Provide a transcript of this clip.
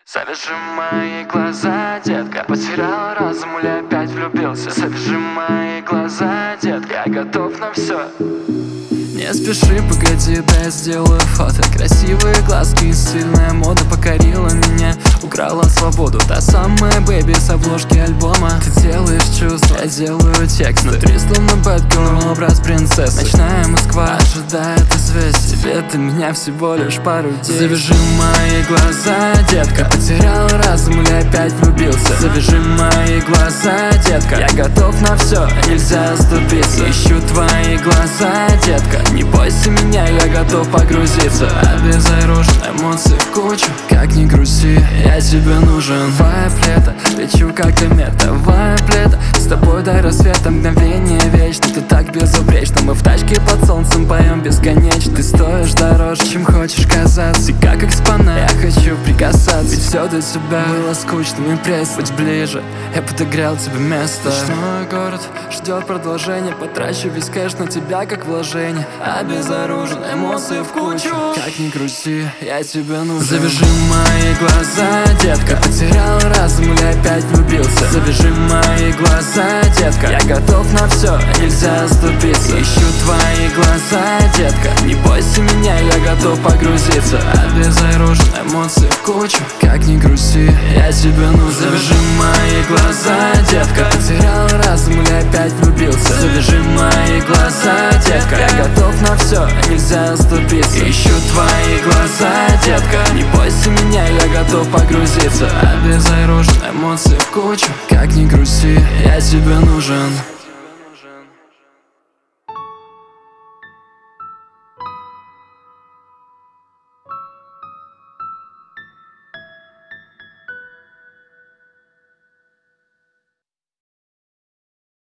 Завяжи мои глаза, детка. Потерял разум или опять влюбился? Завяжи мои глаза, детка. Я готов на все. Не спеши, погоди, дай сделаю фото. Красивые глазки, стильная мода покорила меня, украла свободу. Та самая бэби с обложки альбома. Ты делаешь чувства, я делаю текст. Внутри словно Бэтгерл, образ принцессы. Ночная Москва ожидает известий. Тебе ты меня всего лишь пару дней. Завяжи мои глаза, детка. Потерял разум или опять влюбился? Завяжи мои глаза, детка. Я готов на все, нельзя оступиться. Ищу твои глаза, детка. Не бойся меня, я готов погрузиться. Обезоружен, эмоции в кучу. Как ни грусти, я тебе нужен. Вайб лето, лечу как комета. Вайб лето, с тобой до рассвета. Мгновение вечно, ты так безупречна. Мы в тачке под солнцем поем бесконечно. Ты стоишь дороже, чем хочешь казаться. И как экспонат, я хочу прикасаться. Ведь все до тебя было скучным и пресс. Будь ближе, я подогрел тебе место. Ночной город ждет продолжения. Потрачу весь кэш на тебя как вложение. Обезоружен, эмоции в кучу. Как ни грусти, я тебе нужен. Завяжи мои глаза, детка. Потерял разум или опять влюбился? Завяжи мои глаза, детка. Я готов на все, нельзя оступиться. Ищу твои глаза, детка. Не бойся меня, я готов погрузиться. Обезоружен, эмоции в кучу. Как ни грусти, я тебе нужен. Завяжи мои глаза, детка. Потерял разум или опять влюбился? Завяжи мои глаза, детка. Я готов на все, нельзя оступиться. Ищу твои глаза, детка. Не бойся меня, я готов погрузиться. Обезоружен, эмоции в кучу. Как ни грусти, я тебе нужен.